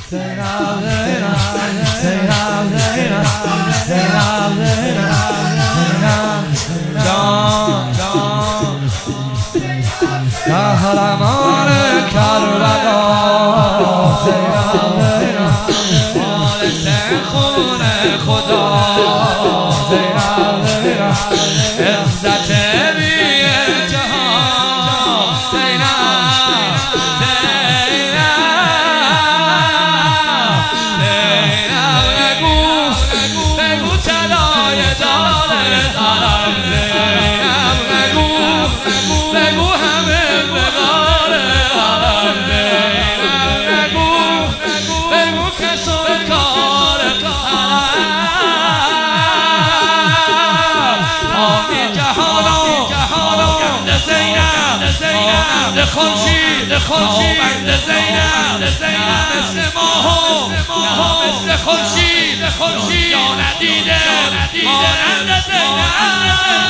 قهرمان کربلا وارث خون خدا عزت بی انتها بگو طلای داره بگو همه بگاره بگو کسان کار آمین جهانا گند زینب خورشید تابند زینب مثل ماهو مثل خورشید یا ندیده مانند زینب